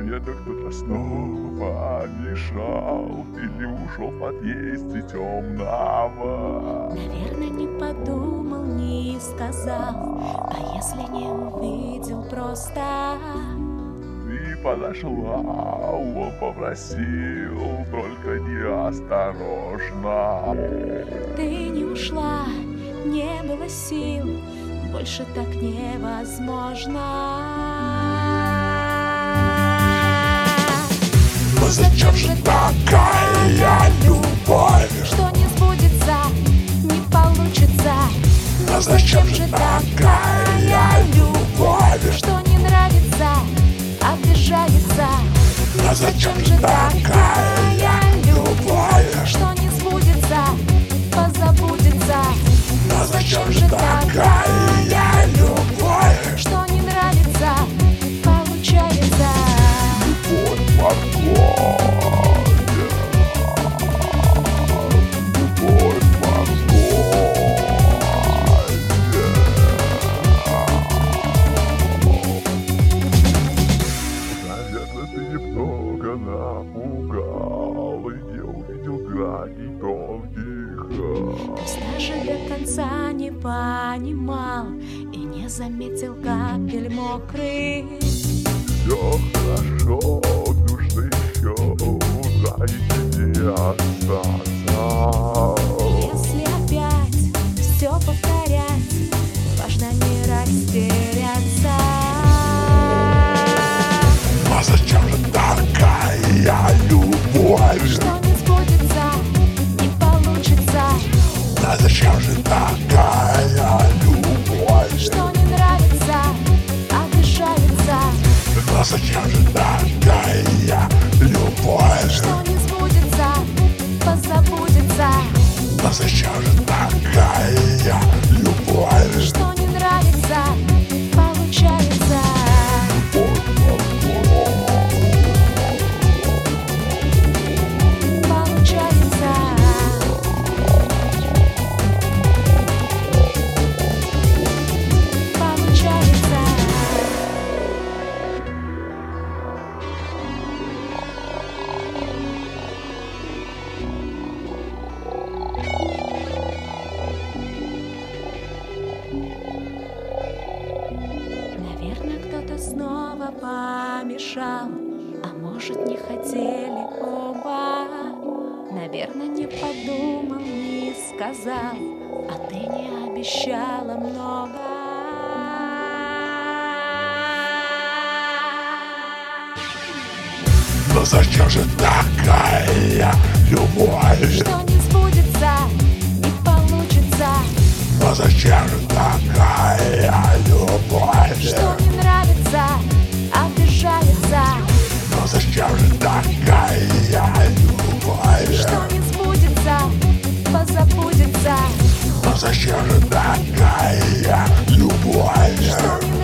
Наверное, кто-то снова помешал или ушел в подъезде темного. Наверное, не подумал, не сказал, а если не увидел просто. Ты подошла, он попросил, только неосторожно. Ты не ушла, не было сил, больше так невозможно. Но зачем же такая любовь? Что не сбудется, не получится. Но зачем же такая любовь? Что не нравится, обижается. Но зачем же такая любовь? Что не сбудется, позабудется. Но зачем же такая любовь? Что не нравится, получается. Любовь морская, любовь морская. Наверное, ты немного напугал и не увидел граней тонких. Пусть даже до конца не понимал и не заметил капель мокрых. Все хорошо, нужно еще наедине остаться. Если опять все повторять, важно не растеряться. А зачем же такая любовь? Что не сбудется, не получится. А зачем же такая любовь? Что не нравится, обижается. А зачем же такая любовь? Что не сбудется, позабудется. А зачем же такая любовь? Что не нравится, получается. Получается. Получается. Наверное, кто-то снова помешал, а может, не хотели оба. Наверное, не подумал, не сказал, а ты не обещала много. Но зачем же такая любовь? Что не сбудется, не получится. Но зачем же такая любовь? Что не нравится, обижается. Но зачем же такая любовь? Что не сбудется, позабудется. Но зачем же такая любовь? Что не